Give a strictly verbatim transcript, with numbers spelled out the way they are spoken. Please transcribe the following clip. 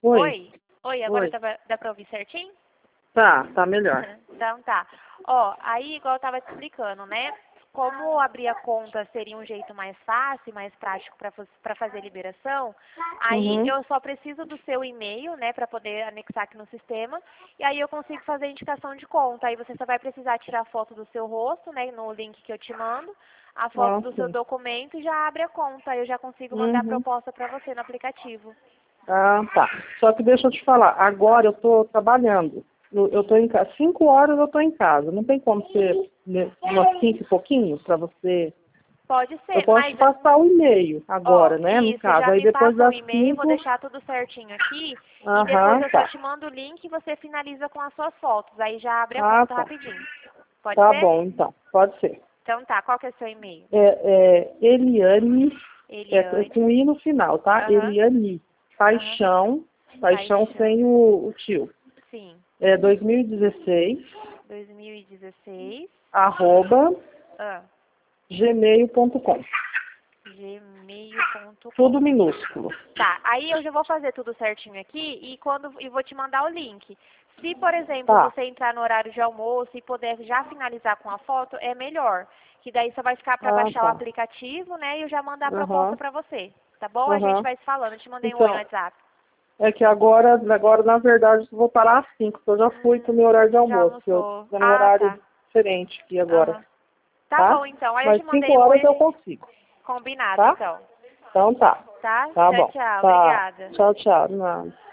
Oi. Oi? Oi, agora Oi. dá pra, dá pra ouvir certinho? Tá, tá melhor. Então tá. Ó, aí igual eu tava te explicando, né? Como abrir a conta seria um jeito mais fácil, mais prático para fazer a liberação, aí Uhum. eu só preciso do seu e-mail, né, para poder anexar aqui no sistema, e aí eu consigo fazer a indicação de conta. Aí você só vai precisar tirar a foto do seu rosto, né, no link que eu te mando, a foto Ah, do seu sim. documento e já abre a conta. Aí eu já consigo mandar a Uhum. proposta para você no aplicativo. Ah, tá. Só que deixa eu te falar, agora eu tô trabalhando. Eu eu tô em casa, cinco horas eu tô em casa. Não tem como ser né, umas cinco e pouquinho para você. Pode Eu ser, posso te mas passar o e-mail ó, agora, né? No isso, caso. já Aí me depois passa o das e-mail, vou cinco. deixar tudo certinho aqui e depois Aham, eu só tá. te mando o link e você finaliza com as suas fotos. Aí já abre a Ah, conta tá. rapidinho. Pode Tá ser? bom, então. Pode ser. Então tá, qual que é o seu e-mail? É, é Eliane, é Eliane. com I no final, tá? Aham. Eliane Aham. Paixão, Paixão Paixão. sem o, o tio. Sim. É dois mil e dezesseis, dois mil e dezesseis. arroba, Ah, gmail ponto com. gmail ponto com. Tudo minúsculo. Tá, aí eu já vou fazer tudo certinho aqui e quando e vou te mandar o link. Se, por exemplo, Tá. você entrar no horário de almoço e puder já finalizar com a foto, é melhor. Que daí só vai ficar para Ah, baixar o tá. aplicativo, né? E eu já mandar a proposta Aham, para você. Tá bom? A gente aham. vai se falando. Eu te mandei um oi no Então, WhatsApp. é que agora, agora, na verdade, eu vou parar às cinco, porque eu já fui pro meu Hum, horário de já almoço. Eu almoçou. tô num Ah, horário tá. diferente aqui agora, Aham. Tá tá? bom, então. Aí eu Mas te cinco mandei o oi, horas a eu gente consigo, combinado, tá? então. Então tá. Tá? Tá Tchau, bom. tchau. Tá. Obrigada. Tchau, tchau. Não.